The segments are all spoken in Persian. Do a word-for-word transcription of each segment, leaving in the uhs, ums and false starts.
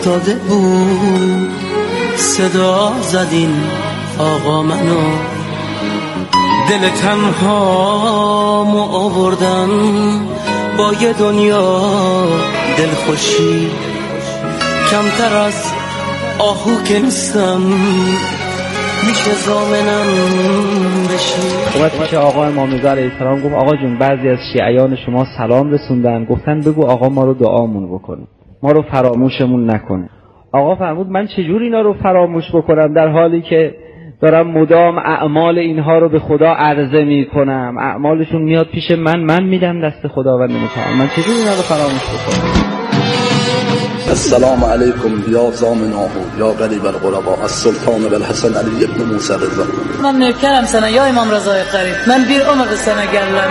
افتاده بود صدا زدین آقا منو، دل تنهامو آوردم با یه دنیا دلخوشی، کمتر از آهو که نیستم میشه زامنم بشی. اومد پیش آقا امام رضا علیه السلام گفت آقا جون بعضی از شیعیان شما سلام رسوندن، گفتن بگو آقا ما رو دعامون بکنه، ما رو فراموشمون نکنه. آقا فرمود من چجور اینا رو فراموش بکنم در حالی که دارم مدام اعمال اینها رو به خدا عرضه می کنم، اعمالشون میاد پیش من، من میدم دست خداوند متعال، من چجور اینا رو فراموش بکنم؟ السلام علیکم یا زامناه یا قریب الغرباء السلطان بالحسن علی ابن موسی رضا. من نوکرم سنه یا امام رضای قریب، من بیر عمر سنه گلم.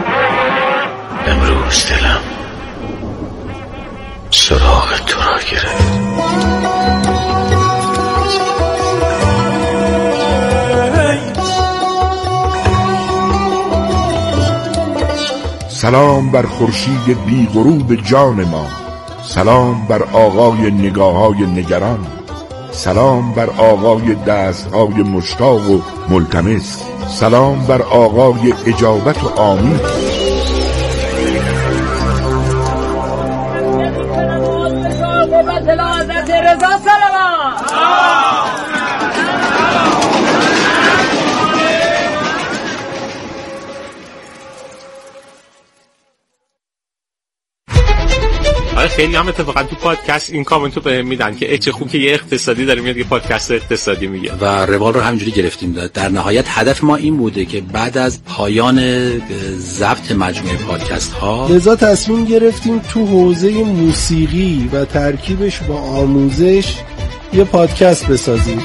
امروز دلم سراغ تو را گرفت. سلام بر خورشید بی غروب جان ما، سلام بر آقای نگاه‌های نگران، سلام بر آقای دست‌های مشتاق و ملتمس، سلام بر آقای اجابت و آمین. خیلی هم اتفاقا تو پادکست این کامنتو بهم میدن که چه خوب که یه اقتصادی داره میاد که پادکست اقتصادی میگه و روال رو همینجوری گرفتیم. در نهایت هدف ما این بوده که بعد از پایان ضبط مجموعه پادکست ها لذا تصمیم گرفتیم تو حوزه موسیقی و ترکیبش با آموزش یه پادکست بسازیم.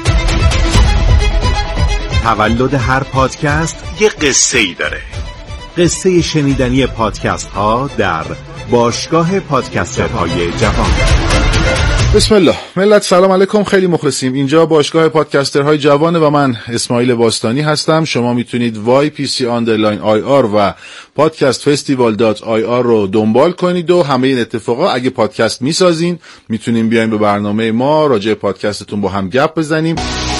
تولد هر پادکست یه قصه ای داره. قصه شنیدنی پادکست ها در باشگاه پادکسترهای جوان. بسم الله. ملت سلام علیکم، خیلی مخلصیم. اینجا باشگاه پادکسترهای جوانه و من اسماعیل باستانی هستم. شما میتونید وای پی سی آندرلاین آی آر و پادکست فستیوال دات آی آر رو دنبال کنید و همه این اتفاقا اگه پادکست میسازین میتونیم بیایم به برنامه ما راجع پادکستتون با هم گپ بزنیم.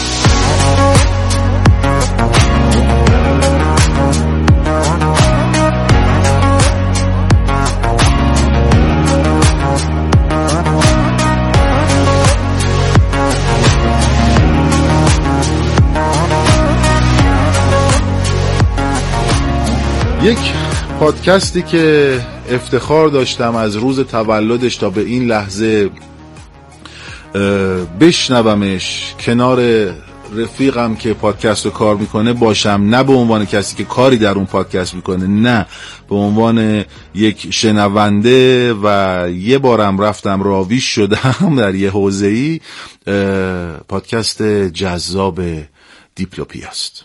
یک پادکستی که افتخار داشتم از روز تولدش تا به این لحظه بشنومش، کنار رفیقم که پادکست رو کار میکنه باشم، نه به عنوان کسی که کاری در اون پادکست میکنه، نه به عنوان یک شنونده، و یه بارم رفتم راویش شدم در یه حوزه‌ای. پادکست جذاب دیپلوپی است.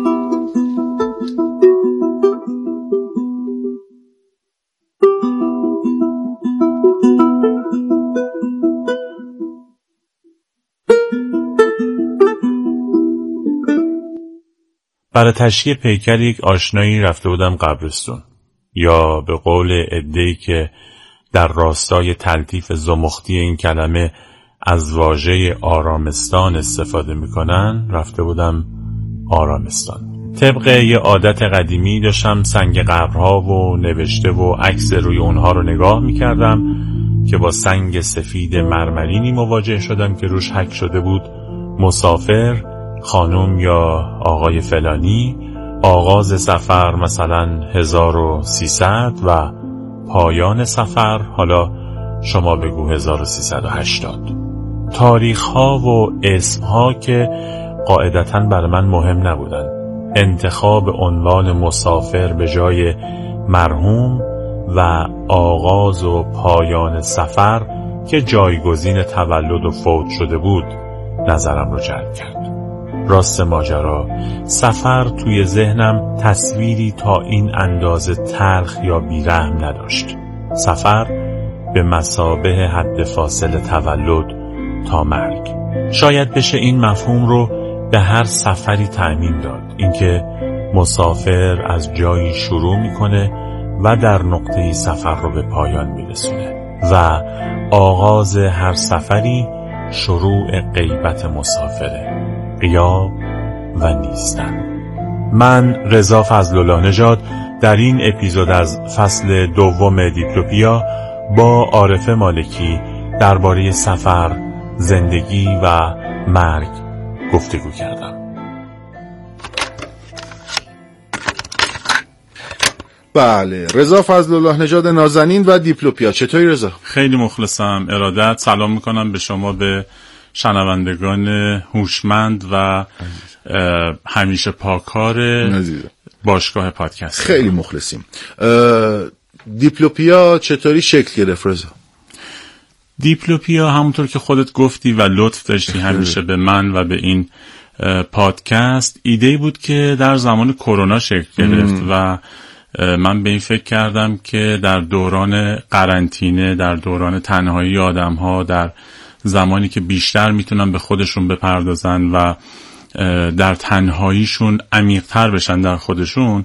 برای تشییع پیکر یک آشنایی رفته بودم قبرستون، یا به قول عده‌ای که در راستای تلطیف زمختی این کلمه از واژه آرامستان استفاده میکنن، رفته بودم آرامستان. طبق یه عادت قدیمی داشتم سنگ قبرها و نوشته و عکس روی اونها رو نگاه میکردم که با سنگ سفید مرمرینی مواجه شدم که روش حک شده بود مسافر، خانم یا آقای فلانی، آغاز سفر مثلا هزار و سیصد و پایان سفر حالا شما بگو هزار و سیصد و هشتاد. تاریخ ها و اسم ها که قاعدتاً برای من مهم نبودن. انتخاب عنوان مسافر به جای مرحوم و آغاز و پایان سفر که جایگزین تولد و فوت شده بود نظرم رو جلب کرد. راست ماجرا سفر توی ذهنم تصویری تا این اندازه تلخ یا بیرحم نداشت. سفر به مثابه حد فاصل تولد تا مرگ. شاید بشه این مفهوم رو به هر سفری تعمیم داد، اینکه مسافر از جایی شروع میکنه و در نقطه سفر رو به پایان میرسونه. و آغاز هر سفری شروع غیبت مسافره، غیاب و نیستن. من رضا فضلالله نژاد در این اپیزود از فصل دوم دیپلوپیا با عارف مالکی درباره سفر، زندگی و مرگ گفتگو کردم. بله، رضا فضلالله نژاد نازنین و دیپلوپیا. چطوری رضا؟ خیلی مخلصم. ارادت. سلام میکنم به شما، به شنوندگان هوشمند و همیشه پاکار باشگاه پادکست. خیلی مخلصیم. دیپلوپیا چطوری شکل گرفت رضا؟ دیپلوپیا همونطور که خودت گفتی و لطف داشتی همیشه به من و به این پادکست، ایده بود که در زمان کرونا شکل گرفت و من به این فکر کردم که در دوران قرنطینه، در دوران تنهایی آدم‌ها، در زمانی که بیشتر میتونن به خودشون بپردازن و در تنهاییشون عمیق‌تر بشن در خودشون،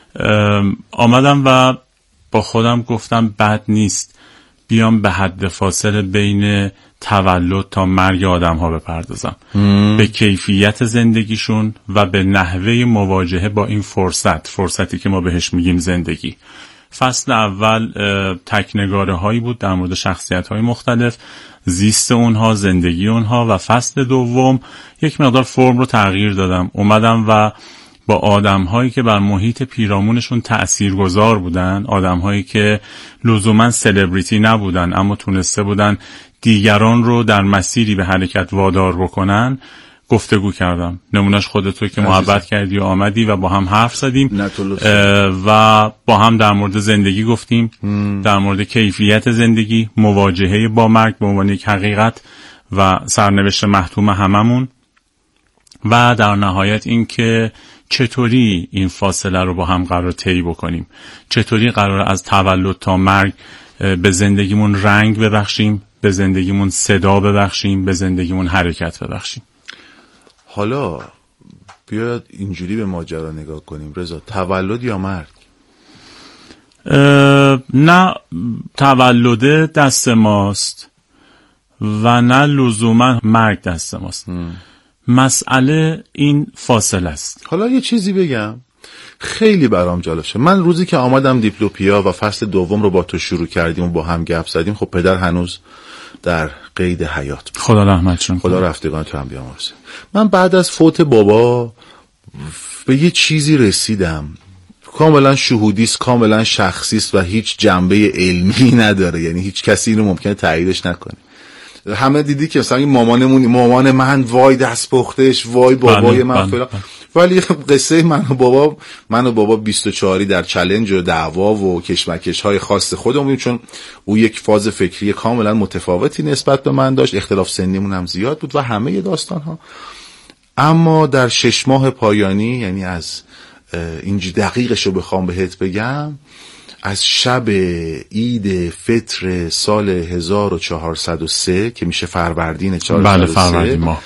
آمدم و با خودم گفتم بد نیست بیام به حد فاصله بین تولد تا مرگ آدم ها بپردازم، به کیفیت زندگیشون و به نحوه مواجهه با این فرصت فرصتی که ما بهش میگیم زندگی. فصل اول تکنگاره هایی بود در مورد شخصیت های مختلف، زیست اونها، زندگی اونها، و فصل دوم یک مقدار فرم رو تغییر دادم. اومدم و با آدم هایی که بر محیط پیرامونشون تأثیرگذار بودن، آدم هایی که لزوما سلبریتی نبودن اما تونسته بودن دیگران رو در مسیری به حرکت وادار بکنن، گفتگو کردم. نمونهش خودتو که محبت کردی و آمدی و با هم حرف زدیم و با هم در مورد زندگی گفتیم، هم. در مورد کیفیت زندگی، مواجهه با مرگ به عنوان یک حقیقت و سرنوشت محتوم هممون، و در نهایت این که چطوری این فاصله رو با هم قرار طی بکنیم، چطوری قرار از تولد تا مرگ به زندگیمون رنگ ببخشیم، به زندگیمون صدا ببخشیم، به زندگیمون حرکت ببخشیم. حالا بیاید اینجوری به ماجرا نگاه کنیم رضا، تولد یا مرگ؟ نه تولد دست ماست و نه لزوما مرگ دست ماست. م. مسئله این فاصله است. حالا یه چیزی بگم خیلی برام جالب شد. من روزی که آمدم دیپلوپیا و فصل دوم رو با تو شروع کردیم و با هم گپ زدیم، خب پدر هنوز در قید حیات بود. خدا رحمتشون خدا رفتگان تو هم بیامرزه. من بعد از فوت بابا به یه چیزی رسیدم کاملا شهودیست، کاملا شخصیست و هیچ جنبه علمی نداره، یعنی هیچ کسی اینو ممکنه تاییدش نکنه. همه دیدی که مثلا مامانمون، مامان من وای دست پختش، وای بابای من فلان، ولی قصه من و بابا من و بابا بیست و چهاری در چالش و دعوا و کشمکش های خاص خودمون، چون او یک فاز فکری کاملا متفاوتی نسبت به من داشت، اختلاف سنیمون هم زیاد بود و همه داستان ها. اما در شش ماه پایانی، یعنی از اینجی دقیقش رو بخوام بهت بگم، از شب عید فطر سال هزار و چهارصد و سه که میشه فروردین چهارصد و سه، بله فروردین ماه،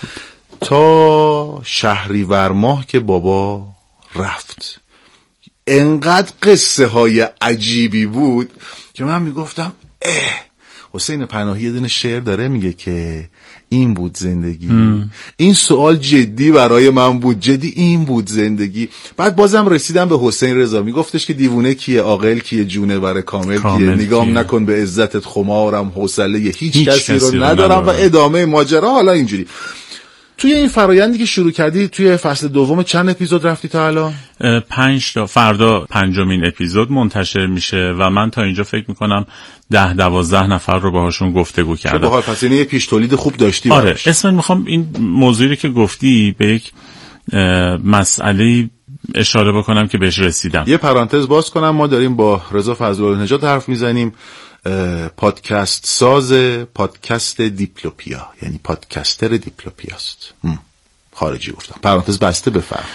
تا شهریور ماه که بابا رفت، انقدر قصه های عجیبی بود که من میگفتم اه. حسین پناهی یه دونه شعر داره میگه که این بود زندگی. ام. این سوال جدی برای من بود، جدی این بود زندگی. بعد بازم رسیدم به حسین رضا، میگفتش که دیوونه کیه، عاقل کیه، جونور کامل, کامل کیه، نگام کیه. نکن به عزتت خمارم، حوصله هیچ, هیچ کسی, کسی رو ندارم, ندارم. و ادامه ماجرا حالا اینجوری. توی این فرایندی که شروع کردی توی فصل دوم چند اپیزود رفتی تا الان؟ پنج تا. فردا پنجمین اپیزود منتشر میشه و من تا اینجا فکر میکنم ده دوازده نفر رو باهاشون گفتگو کردم. باحال، پس یعنی یه پیش تولید خوب داشتی. آره براش. اسم میخوام این موضوعی که گفتی به یک مسئله اشاره بکنم که بهش رسیدم. یه پرانتز باز کنم، ما داریم با رضا فضلالله نژاد حرف میزنیم، پادکست ساز پادکست دیپلوپیا، یعنی پادکستر دیپلوپیاست. خارجی گفتم، پرانتز بسته. بفرمایید.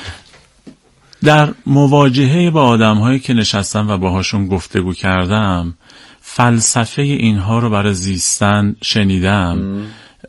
در مواجهه با آدم‌هایی که نشستم و باهاشون گفتگو کردم، فلسفه اینها رو برای زیستن شنیدم،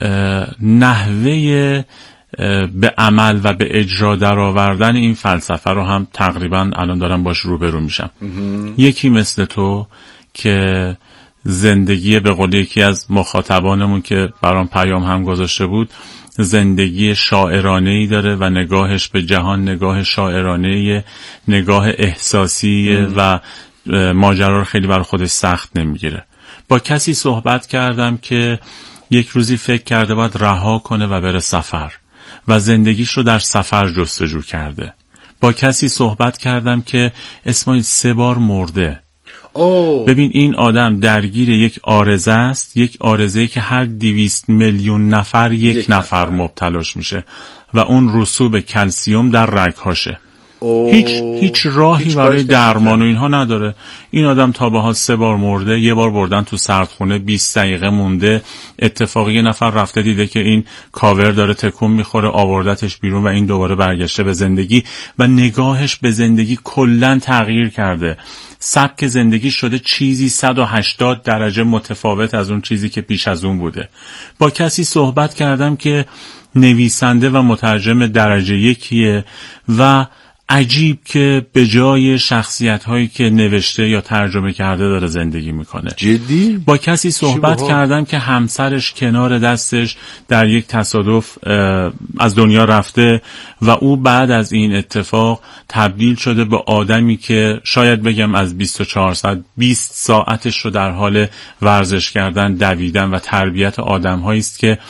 نحوه به عمل و به اجرا در آوردن این فلسفه رو هم تقریبا الان دارم باش روبرو میشم. یکی مثل تو که زندگی، به قول یکی از مخاطبانمون که برام پیام هم گذاشته بود، زندگی شاعرانه‌ای داره و نگاهش به جهان نگاه شاعرانه‌ای، نگاه احساسی و ماجرا رو خیلی برای خودش سخت نمیگیره. با کسی صحبت کردم که یک روزی فکر کرده باید رها کنه و بره سفر و زندگیش رو در سفر جستجو کرده. با کسی صحبت کردم که اسماعیل سه بار مرده. اوه. ببین این آدم درگیر یک عارضه است، یک عارضه‌ای که هر دویست میلیون نفر یک, یک نفر, نفر مبتلاش میشه و اون رسوب کلسیوم در رگ‌هاشه. هیچ هیچ راهی هیچ برای درمان و اینها نداره. این آدم تا به حال سه بار مرده. یه بار بردن تو سردخونه، بیست دقیقه مونده. اتفاقی یه نفر رفته دیده که این کاور داره تکون میخوره، آوردتش بیرون و این دوباره برگشته به زندگی و نگاهش به زندگی کلاً تغییر کرده. سبک زندگی شده چیزی صد و هشتاد درجه متفاوت از اون چیزی که پیش از اون بوده. با کسی صحبت کردم که نویسنده و مترجم درجه یکیه و عجیب که به جای شخصیت هایی که نوشته یا ترجمه کرده داره زندگی میکنه. جدی؟ با کسی صحبت کردم که همسرش کنار دستش در یک تصادف از دنیا رفته و او بعد از این اتفاق تبدیل شده به آدمی که شاید بگم از بیست و چهار ساعت بیست ساعتش رو در حال ورزش کردن، دویدن و تربیت آدم هایی است که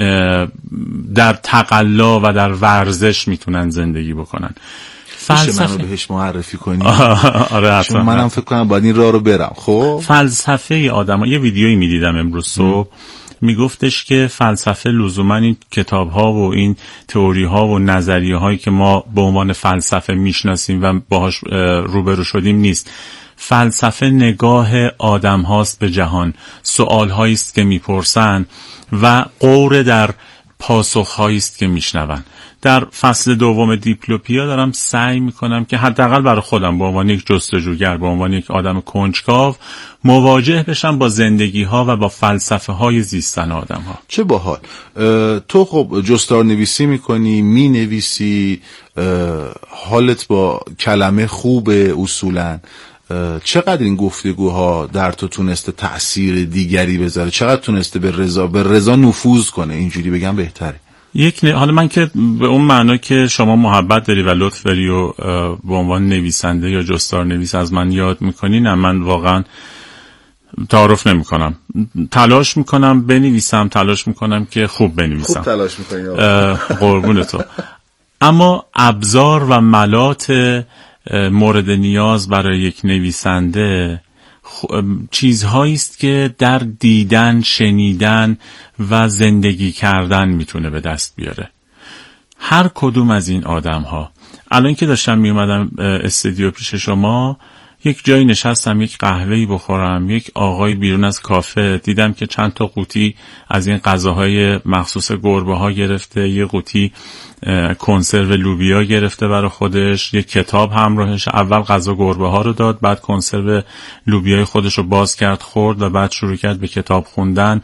در تقلا و در ورزش میتونن زندگی بکنن. فلسفه منو بهش معرفی کنی؟ آره چون منم فکر کنم باید این راه رو برم. خب فلسفه آدم ها. یه ویدیویی میدیدم امروز صبح، میگفتش که فلسفه لزوما این کتاب ها و این تئوری ها و نظریه هایی که ما به عنوان فلسفه میشناسیم و باهاش روبرو شدیم نیست. فلسفه نگاه آدم هاست به جهان، سوال هایی است که میپرسن و غور در پاسخ هایی است که میشنون. در فصل دوم دیپلوپیا دارم سعی میکنم که حداقل برای خودم به عنوان یک جستجوگر، به عنوان یک آدم کنجکاو مواجه بشم با زندگی ها و با فلسفه های زیستن آدم ها. چه باحال. تو خب جستار نویسی میکنی، می نویسی، حالت با کلمه خوبه اصولا. چقدر این گفتگوها در تو تونسته تأثیر دیگری بذاره؟ چقدر تونسته به رضا به رضا نفوذ کنه؟ اینجوری بگم بهتره. یک ن... حالا من که به اون معنا که شما محبت داری و لطف داری و به عنوان نویسنده یا جستار نویس از من یاد میکنی، نه من واقعا تعارف نمی کنم. تلاش میکنم بنویسم، تلاش میکنم که خوب بنویسم. خوب تلاش میکنی قربون تو. اما ابزار و ملات مورد نیاز برای یک نویسنده چیزهایی است که در دیدن، شنیدن و زندگی کردن میتونه به دست بیاره. هر کدوم از این آدم ها، الان که داشتم میومدم استودیو پیش شما، یک جایی نشستم یک قهوه‌ای بخورم، یک آقای بیرون از کافه دیدم که چند تا قوطی از این غذاهای مخصوص گربه ها گرفته، یه قوطی کنسرو لوبیا گرفته برای خودش، یک کتاب همراهش. اول غذا گربه ها رو داد، بعد کنسرو لوبیای خودش رو باز کرد خورد و بعد شروع کرد به کتاب خوندن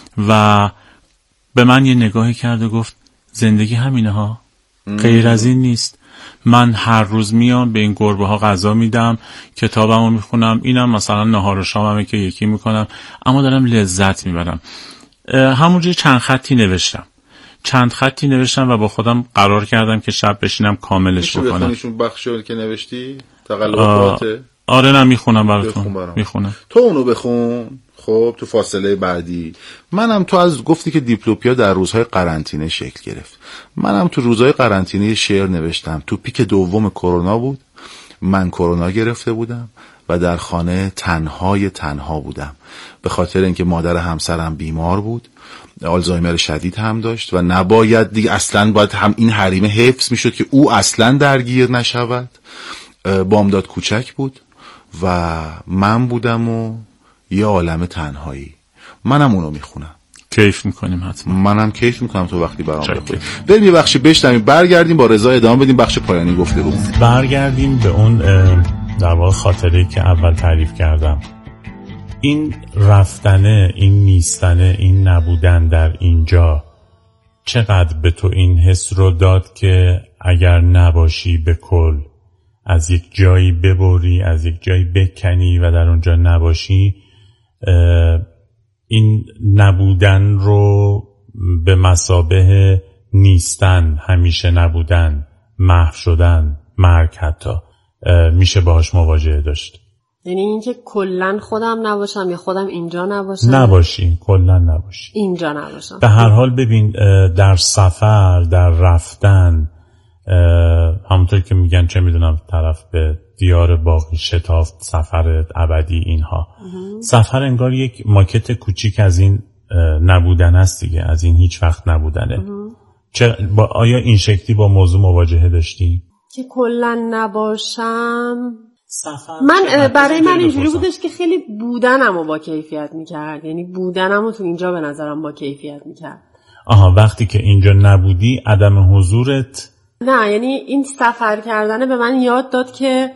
و به من یه نگاهی کرد و گفت زندگی همینه ها، غیر از این نیست. من هر روز میام به این گربه ها غذا میدم، کتابمو میخونم، اینم مثلا نهار و شاممه که یکی میکنم، اما دارم لذت میبرم. همونجوری چند خطی نوشتم چند خطی نوشتم و با خودم قرار کردم که شب بشینم کاملش بکنم. بخونیشون بخشی که نوشتی؟ تقلباته؟ آره نه میخونم براتون. میخونم. تو اونو بخون. خب تو فاصله بعدی منم، تو از گفتی که دیپلوپیا در روزهای قرنطینه شکل گرفت، منم تو روزهای قرنطینه شعر نوشتم. تو پیک دوم کرونا بود، من کرونا گرفته بودم و در خانه تنهای تنها بودم به خاطر اینکه مادر همسرم بیمار بود، آلزایمر شدید هم داشت و نباید دیگه، اصلا باید هم این حریم حفظ میشد که او اصلا درگیر نشود. بامداد کوچک بود و من بودم و یه عالم تنهایی. منم اونو میخونم. کیف میکنیم حتما. منم کیف میکنم تو وقتی برام بخونی. بریم یه بخشی بشنویم، برگردیم با رضا ادامه بدیم بخش پایانی گفتگو. برگردیم به اون در واقع خاطره‌ای که اول تعریف کردم. این رفتنه، این نیستنه، این نبودن در اینجا چقدر به تو این حس رو داد که اگر نباشی به کل از یک جایی ببری، از یک جایی بکنی و در اونجا نباشی، این نبودن رو به مثابه نیستن، همیشه نبودن، محو شدن، مرگ حتی میشه باهاش مواجهه داشت. یعنی اینکه کلن خودم نباشم یا خودم اینجا نباشم؟ نباشین، کلن نباشین، اینجا نباشم. به هر حال ببین در سفر، در رفتن، همونطور که میگن چه میدونم طرف به دیار باقی شتافت، سفر ابدی، اینها اه. سفر انگار یک ماکت کوچیک از این نبودن است دیگه، از این هیچ وقت نبودنه. چه با آیا این شکلی با موضوع مواجهه داشتی؟ که کلن نباشم من برای من اینجوری بودش که خیلی بودنمو با کیفیت میکرد، یعنی بودنمو تو اینجا به نظرم با کیفیت میکرد. آها، وقتی که اینجا نبودی عدم حضورت؟ نه، یعنی این سفر کردنه به من یاد داد که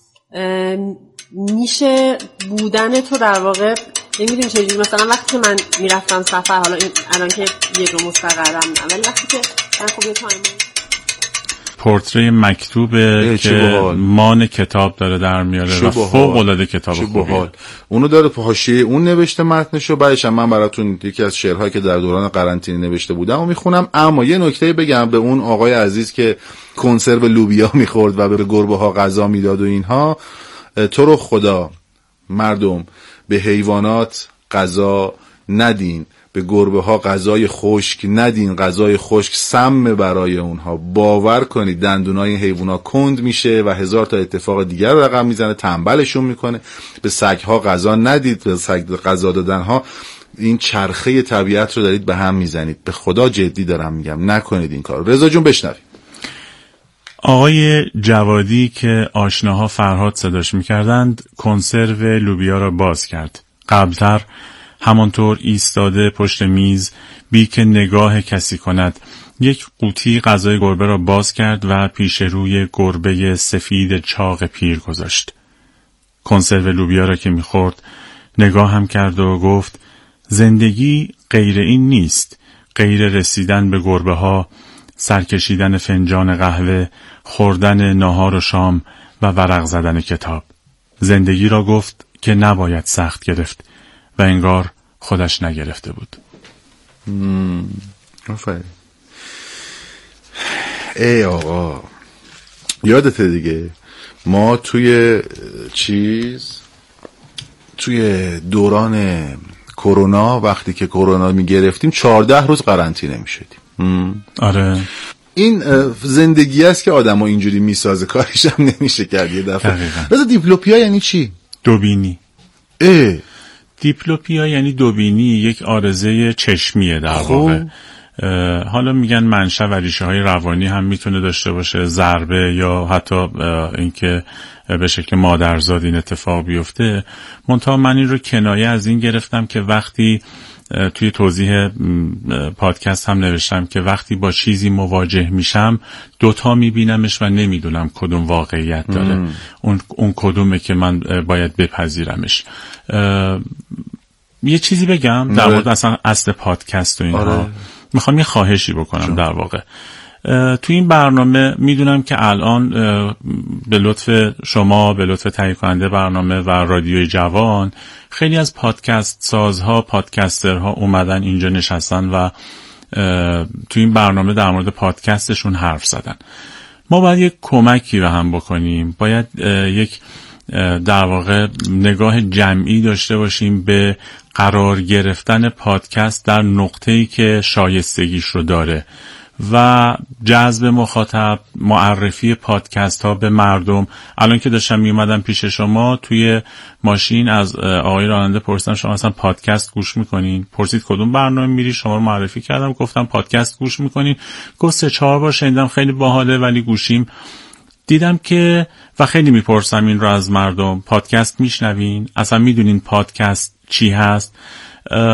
میشه بودن تو در واقع، نمیدونی چجوری، مثلا وقتی که من میرفتم سفر، حالا این الان که یه جو مستقرم نه، ولی وقتی که من خب یه تایم پورتری مکتوبه که مان کتاب داره در میاره و فوق العاده کتاب خوبیه. اونو داره تو حاشیه اون نوشته متنشو، بعدش من براتون یکی از شعرهایی که در دوران قرنطینه نوشته بودم و میخونم. اما یه نکته بگم به اون آقای عزیز که کنسرو لوبیا میخورد و به گربه ها غذا میداد و اینها، تو رو خدا مردم به حیوانات غذا ندین، به گربه ها غذای خشک ندین، غذای خشک سم برای اونها. باور کنید دندونای این حیونا کند میشه و هزار تا اتفاق دیگر رقم میزنه، تنبلشون میکنه. به سگ ها غذا ندید، به سگ غذا دادن ها این چرخه طبیعت رو دارید به هم میزنید. به خدا جدی دارم میگم نکنید این کار. رضا جون بشنوید. آقای جوادی که آشناها فرهاد صداش میکردند کنسرو لوبیا را باز کرد. قبلتر همانطور ایستاده پشت میز بی که نگاه کسی کند یک قوطی غذای گربه را باز کرد و پیش روی گربه سفید چاق پیر گذاشت. کنسرو لوبیا را که میخورد نگاه هم کرد و گفت زندگی غیر این نیست، غیر رسیدن به گربه ها، سرکشیدن فنجان قهوه، خوردن ناهار و شام و ورق زدن کتاب. زندگی را گفت که نباید سخت گرفت و انگار خودش نگرفته بود. آفرین. ای آقا یادته دیگه ما توی چیز توی دوران کرونا وقتی که کرونا میگرفتیم چهارده روز قرنطینه میشدیم. آره این زندگی است که آدمو اینجوری میسازه، کارش هم نمیشه کرد. یه دفعه رضا دیپلوپیا یعنی چی؟ دوبینی. اه دیپلوپیا یعنی دوبینی، یک عارضه چشمیه در واقع. حالا میگن منشأ و ریشه های روانی هم میتونه داشته باشه، ضربه یا حتی اینکه به شکل مادرزاد این اتفاق بیفته. منتها من این رو کنایه از این گرفتم که وقتی توی توضیح پادکست هم نوشتم که وقتی با چیزی مواجه میشم دوتا میبینمش و نمیدونم کدوم واقعیت داره. ام. اون اون کدومه که من باید بپذیرمش. یه چیزی بگم در مورد اصلا اصل پادکست و اینها. آره. میخوام یه خواهشی بکنم شو. در واقع توی این برنامه میدونم که الان به لطف شما، به لطف تهیه کننده برنامه و رادیوی جوان، خیلی از پادکست سازها، پادکسترها اومدن اینجا نشستن و توی این برنامه در مورد پادکستشون حرف زدن. ما باید یک کمکی به هم بکنیم، باید یک در واقع نگاه جمعی داشته باشیم به قرار گرفتن پادکست در نقطه‌ای که شایستگیش رو داره و جذب مخاطب، معرفی پادکست ها به مردم. الان که داشتم می اومدم پیش شما توی ماشین از آقای راننده پرسیدم شما اصلا پادکست گوش میکنین؟ پرسید کدوم برنامه میری؟ شما رو معرفی کردم، گفتم پادکست گوش میکنین؟ گفت سه چهار بار شنیدم، خیلی باحاله ولی گوشیم. دیدم که و خیلی میپرسم این رو از مردم، پادکست میشنوین؟ اصلا میدونین پادکست چی هست؟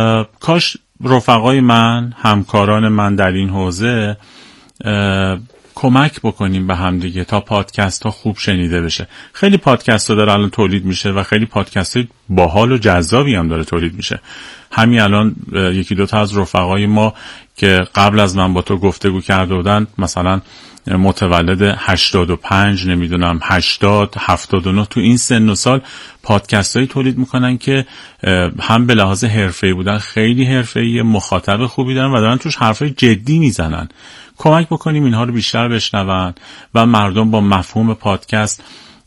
کاش رفقای من، همکاران من در این حوزه کمک بکنیم به هم دیگه تا پادکست ها خوب شنیده بشه. خیلی پادکست ها داره الان تولید میشه و خیلی پادکست های باحال و جذابی هم داره تولید میشه. همین الان یکی دو تا از رفقای ما که قبل از من با تو گفتگو کرده بودن، مثلا متولد هشتاد و پنج، نمیدونم هشتاد، هفتاد و نه، تو این سن و سال پادکست هایی تولید میکنن که هم به لحاظ حرفه‌ای بودن خیلی حرفه‌ای، مخاطب خوبی دارن و دارن توش حرفای جدی میزنن. کمک بکنیم اینها رو بیشتر بشنون و مردم با مفهوم پادکست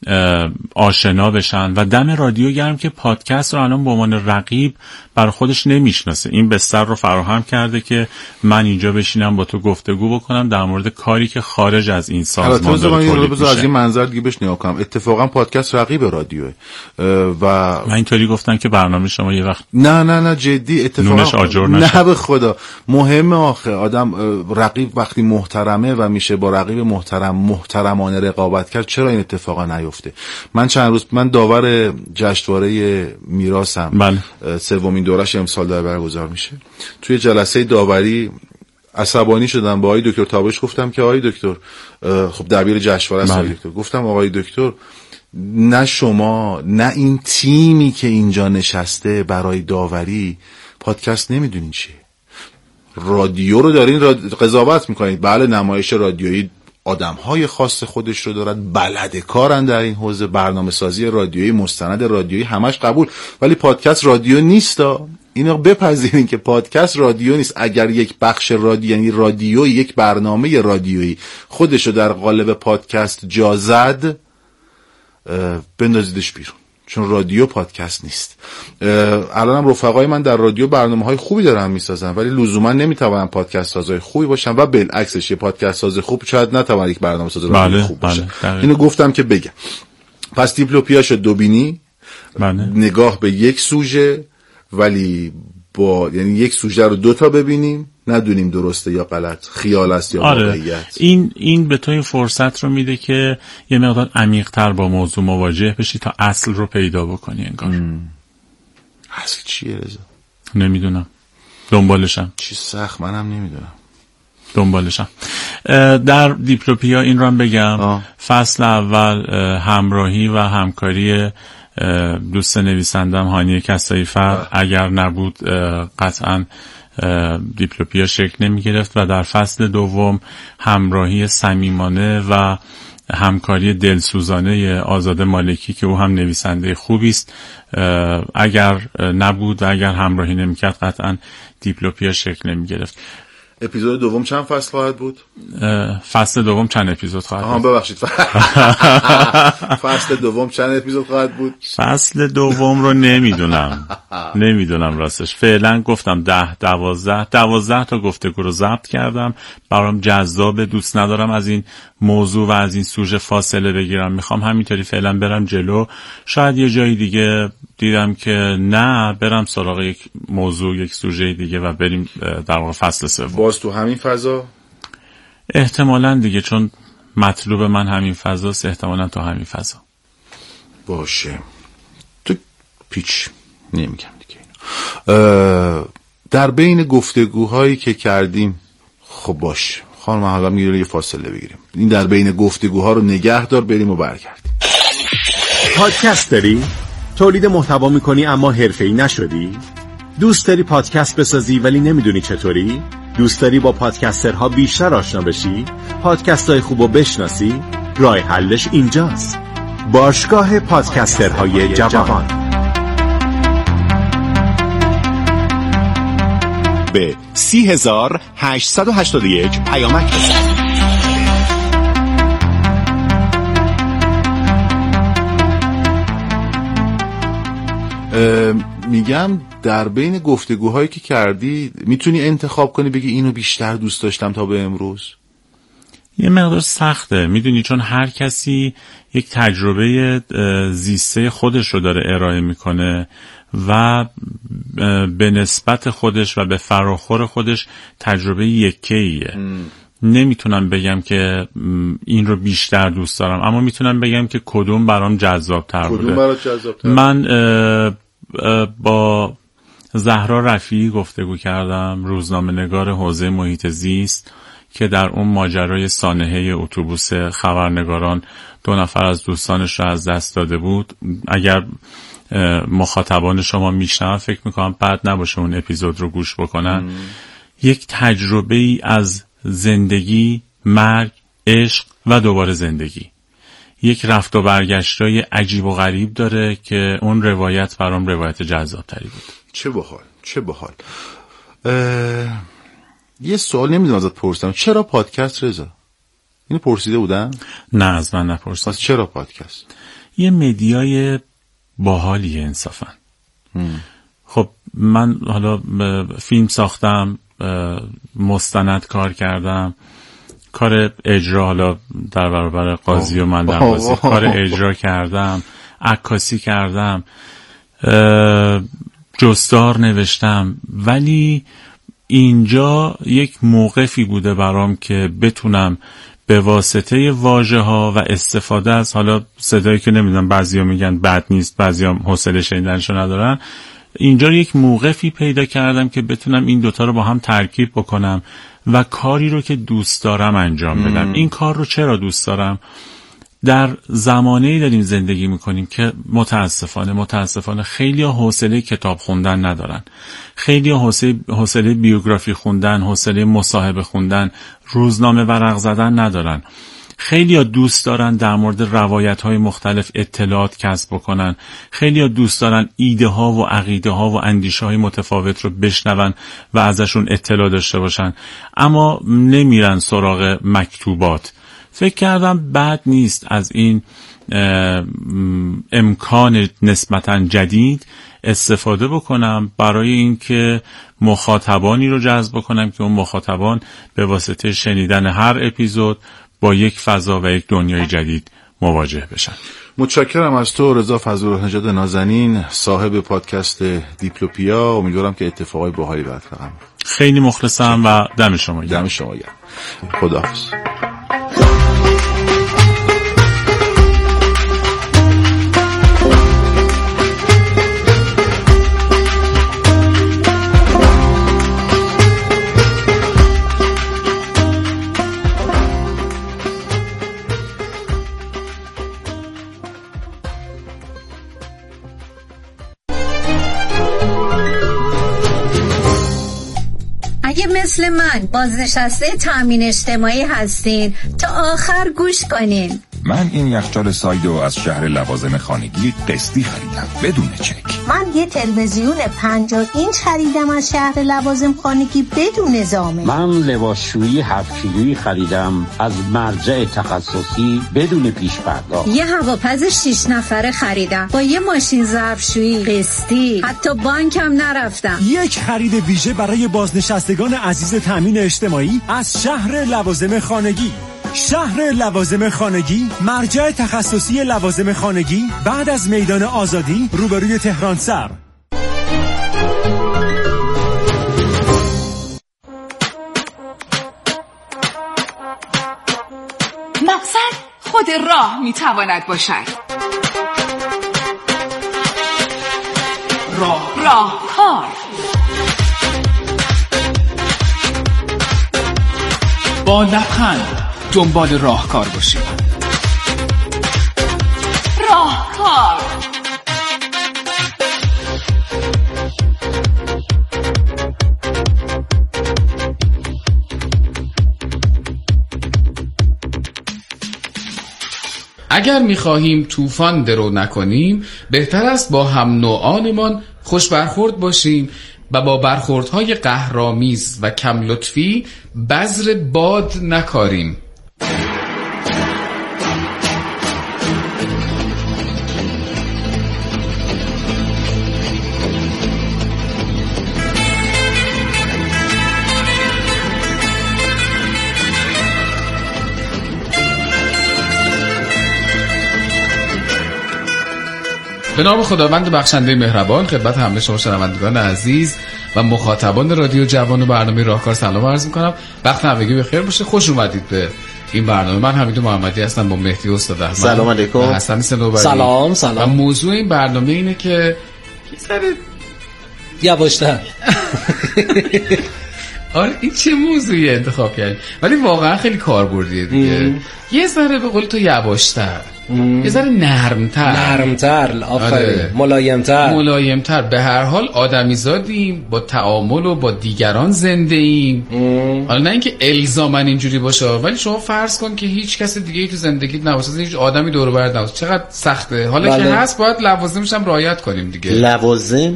آشنا بشن و دم رادیو گرم که پادکست رو الان به عنوان رقیب بر خودش نمیشناسه. این بستر رو فراهم کرده که من اینجا بشینم با تو گفتگو بکنم در مورد کاری که خارج از این سازمان داره تولید میشه. از این منظر دیگه بهش نگاه کنم. اتفاقا پادکست رقیب رادیوه و من اینطوری گفتن که برنامه شما یه وقت نه نه نه جدی اتفاقا نونش آجر نشه. نه به خدا مهمه آخه آدم رقیب وقتی محترمه و میشه با رقیب محترم محترمانه رقابت کرد، چرا این اتفاقا نیفته؟ من چند روز من داور جشنواره میراثم، بله. سومین دورش امسال داره برگزار میشه. توی جلسه داوری عصبانی شدم، با آقای دکتر تابش گفتم که آقای دکتر، خب دبیر جشنواره است آقای دکتر، گفتم آقای دکتر نه شما نه این تیمی که اینجا نشسته برای داوری پادکست نمیدونین چیه. رادیو رو دارین راد... قضاوت میکنید. بله نمایش رادیویی آدم‌های خاص خودش رو دارد، بلد کارن در این حوزه، برنامه سازی رادیویی، مستند رادیویی همش قبول، ولی پادکست رادیو نیستا. اینو بپذیرین که پادکست رادیو نیست. اگر یک بخش رادیو یعنی رادیو یک برنامه رادیویی خودش رو در قالب پادکست جا زد، بندازیدش بیرون، چون رادیو پادکست نیست. الانم رفقای من در رادیو برنامه‌های خوبی دارن میسازن، ولی لزوما نمیتونن پادکست سازای خوبی باشن و بالعکسش یه پادکست ساز خوب شاید نتونه یک برنامه ساز رادیو خوب باشه. بله. اینو گفتم که بگم. پس دیپلوپیاشو دوبینی، بله. نگاه به یک سوژه، ولی با یعنی یک سوژه رو دو تا ببینیم، ندونیم درسته یا غلط، خیال است یا آره. واقعیت. این این به تو این فرصت رو میده که یه مقدار عمیق‌تر با موضوع مواجه بشی تا اصل رو پیدا بکنی انگار. ام. اصل چیه رضا؟ نمیدونم. دنبالشم. چی سخت منم نمیدونم. دنبالشم. در دیپلوپیا این رو هم بگم، آه. فصل اول همراهی و همکاری دوست نویسندم هانیه کسایی‌فر اگر نبود قطعاً دیپلوپیا شکل نمی گرفت و در فصل دوم همراهی صمیمانه و همکاری دلسوزانه آزاده مالکی که او هم نویسنده خوبی است اگر نبود و اگر همراهی نمی کرد قطعاً دیپلوپیا شکل نمی گرفت. اپیزود دوم چند فصل خواهد بود؟ فصل دوم چند اپیزود خواهد بود؟ آها ببخشید. فصل دوم چند اپیزود خواهد بود؟ فصل دوم رو نمیدونم. نمیدونم راستش. فعلا گفتم ده دوازده دوازده تا گفتگو رو ضبط کردم. برام جذاب، دوست ندارم از این موضوع و از این سوژه فاصله بگیرم. میخوام همینطوری فعلا برم جلو. شاید یه جایی دیگه دیدم که نه، برم سراغ یک موضوع، یک سوژه دیگه و بریم در واقع فصل سوم. باز تو همین فضا؟ احتمالاً دیگه، چون مطلوب من همین فضاست، احتمالاً تو همین فضا. باشه. تو پیچ نمیگم دیگه اینو. در بین گفتگوهایی که کردیم، خب باشه خانم حالا میگه یه فاصله بگیریم. این در بین گفتگوها رو نگه دار، بریم و برگردیم. پادکست داری؟ تولید محتوا میکنی اما حرفه‌ای نشدی؟ دوست داری پادکست بسازی ولی نمیدونی چطوری؟ دوست داری با پادکسترها بیشتر آشنا بشی؟ پادکست‌های خوبو بشناسی؟ راه حلش اینجاست. باشگاه پادکسترهای جوان. به سی هزار هشتصد و هشتاد و یک پیامک بزن. میگم در بین گفتگوهایی که کردی میتونی انتخاب کنی بگی اینو بیشتر دوست داشتم تا به امروز؟ یه مقدار سخته، میدونی، چون هر کسی یک تجربه زیسته خودش رو داره ارائه میکنه و به نسبت خودش و به فراخور خودش تجربه یکیه. نمیتونم بگم که این رو بیشتر دوست دارم، اما میتونم بگم که کدوم برام جذاب تر بوده. کدوم برات جذاب تر؟ من اه اه با زهرا رفیعی گفتگو کردم، روزنامه نگار حوزه محیط زیست، که در اون ماجرای سانحه اتوبوس خبرنگاران دو نفر از دوستانش رو از دست داده بود. اگر مخاطبان شما میشنون فکر میکنم بد نباشه اون اپیزود رو گوش بکنن. م. یک تجربه ای از زندگی، مرگ، عشق و دوباره زندگی. یک رفت و برگشتای عجیب و غریب داره که اون روایت برام روایت جذابتری بود. چه باحال، چه باحال. یه سوال نمیدونم ازت پرسیدم، چرا پادکست رضا؟ اینو پرسیده بودن؟ نه از من نپرسید. پس چرا پادکست؟ یه مدیای باحالیه انصافا. خب من حالا فیلم ساختم، مستند کار کردم، کار اجرا حالا در برابر قاضی و من در قاضی کار اجرا کردم، عکاسی کردم، جستار نوشتم، ولی اینجا یک موقفی بوده برام که بتونم به واسطه واژه ها و استفاده از حالا صدایی که نمیدونم بعضیا میگن بد نیست، بعضیا حوصله شنیدنشو ندارن، اینجا یک موقفی پیدا کردم که بتونم این دوتا رو با هم ترکیب بکنم و کاری رو که دوست دارم انجام بدم. ام. این کار رو چرا دوست دارم؟ در زمانه‌ای داریم زندگی میکنیم که متاسفانه متاسفانه خیلی ها حوصله کتاب خوندن ندارن، خیلی ها حوصله بیوگرافی خوندن، حوصله مصاحبه خوندن، روزنامه ورق زدن ندارن. خیلی ها دوست دارن در مورد روایت های مختلف اطلاعات کسب بکنن، خیلی ها دوست دارن ایده ها و عقیده ها و اندیشه های متفاوت رو بشنون و ازشون اطلاع داشته باشن، اما نمیرن سراغ مکتوبات. فکر کردم بد نیست از این امکان نسبتاً جدید استفاده بکنم برای اینکه مخاطبانی رو جذب کنم که اون مخاطبان به واسطه شنیدن هر اپیزود با یک فضا و یک دنیای جدید مواجه بشن. متشکرم از تو رضا فضل‌الله نازنین، صاحب پادکست دیپلوپیا. امیدوارم که اتفاقای باحالی برات رقم. خیلی مخلصم و دم شما گرم. دم شما گرم. خداحافظ. مثل من بازنشسته تامین اجتماعی هستین تا آخر گوش کنین. من این یخچال سایدو از شهر لوازم خانگی قسطی خریدم بدون چک. من یه تلویزیون پنجاه اینچ خریدم از شهر لوازم خانگی بدون زامن. من لباسشویی هفت کیلویی خریدم از مرجع تخصصی بدون پیش پرداخت. یه هواپز شش نفره خریدم با یه ماشین ظرفشویی قسطی، حتی بانکم نرفتم. یک خرید ویژه برای بازنشستگان عزیز تامین اجتماعی از شهر لوازم خانگی. شهر لوازم خانگی، مرجع تخصصی لوازم خانگی بعد از میدان آزادی روبروی تهران سر. مقصد خود راه میتواند باشد. راه راه کار. با لبخند دنبال راهکار باشید. راهکار. اگر می‌خواهیم طوفان درو نکنیم، بهتر است با هم نوعانمان خوش برخورد باشیم و با برخوردهای قهرآمیز و کم لطفی بذر باد نکاریم. به نام خداوند بخشنده مهربان خدمت همه شما شنوندگان عزیز و مخاطبان رادیو جوان و برنامه راهکار سلام عرض می‌کنم. وقت همگی بخیر باشه. خوش اومدید به این برنامه. من حمید محمدی هستم با مهدی استاد احمد. سلام علیکم. حسن صنوبری. سلام سلام. و موضوع این برنامه اینه که یواشتر آره این چه موضوعی انتخاب کردی؟ ولی واقعا خیلی کاربردیه دیگه. یه ذره به قول تو یواشتر، یه ذره نرمتر نرمتر آفرین، ملایمتر ملایمتر. به هر حال آدمیزادیم، با تعامل و با دیگران زنده ایم. حالا نه اینکه الزاما اینجوری باشه، ولی شما فرض کن که هیچ کس دیگه تو زندگیت نباشه، هیچ آدمی دور و برت نباشه، چقدر سخته. حالا بله. که هست باید لوازمش هم رعایت کنیم دیگه. لوازم